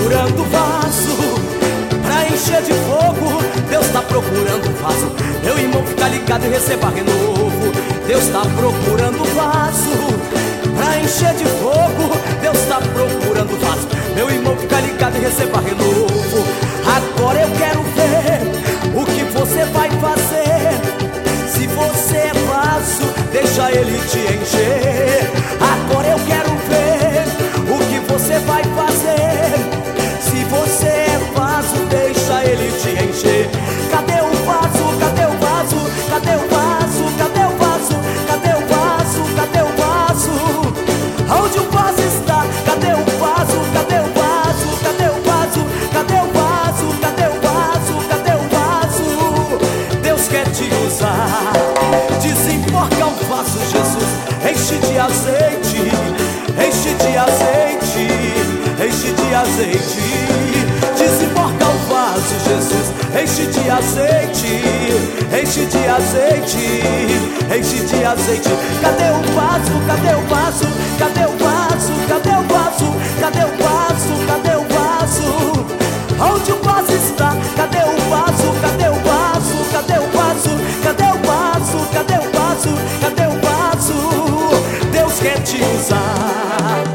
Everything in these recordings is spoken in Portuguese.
procurando vaso pra encher de fogo. Deus tá procurando vaso. Meu irmão, fica ligado e receba renovo. Deus tá procurando vaso pra encher de fogo. Deus tá procurando vaso. Meu irmão, fica ligado e receba renovo. Agora eu quero ver o que você vai fazer. Se você é vaso, deixa ele te encher. Agora eu quero ver o que você vai fazer. Se você é vaso, deixa ele te encher. Cadê o vaso? Cadê o vaso? Cadê o vaso? Cadê o vaso? Cadê o vaso? Cadê o vaso? Onde o vaso está? Cadê o vaso? Cadê o vaso? Cadê o vaso? Cadê o vaso? Cadê o vaso? Cadê o vaso? Deus quer te usar. Desemborca o vaso, Jesus. Enche de azeite, enche de azeite, enche de azeite. Desemborca o vaso, Jesus. Enche de azeite, enche de azeite, enche de azeite. Cadê o vaso? Cadê o vaso? Cadê o vaso? Cadê o vaso? Cadê o vaso? Cadê o vaso? Onde o vaso está? Cadê o vaso? Cadê o vaso? Cadê o vaso? Cadê o vaso? Cadê o vaso? Cadê o vaso? Deus quer te usar.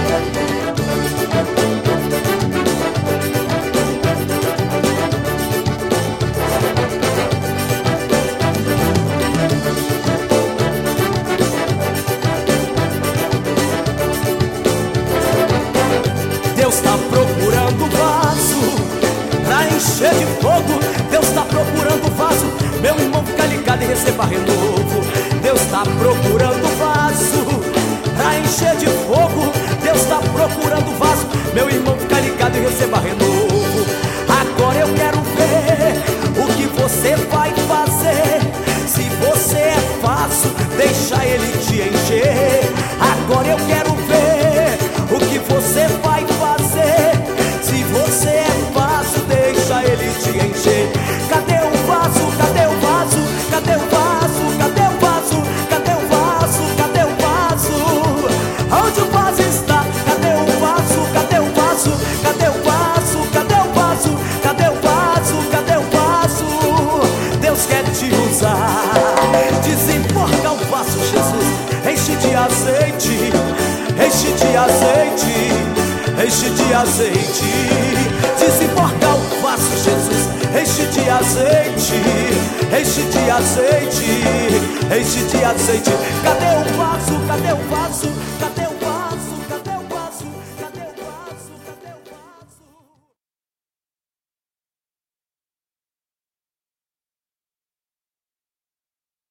Deus tá procurando vaso pra encher de fogo. Deus tá procurando vaso. Meu irmão, fica ligado e receba renovo. Deus tá procurando vaso pra encher de fogo. Deus tá procurando vaso. Meu irmão, fica ligado e receba renovo. Agora eu quero ver o que você vai fazer. Se você é vaso, deixa ele te encher. Agora eu quero ver o que você vai fazer. Se você é vaso, deixa ele te encher. Cadê o vaso? Cadê o vaso? Cadê o vaso? Cadê o vaso? Cadê o vaso? Cadê o vaso? Onde o vaso está? Cadê o vaso? Cadê o vaso? Cadê o vaso? Cadê o vaso? Cadê o vaso? Cadê o vaso? Deus quer te usar. Desemborca o vaso, Jesus. Enche de azeite, enche de azeite, enche de azeite. Desemborca o vaso, Jesus. Enche de azeite, enche de azeite, enche de azeite. Cadê o vaso? Cadê o vaso?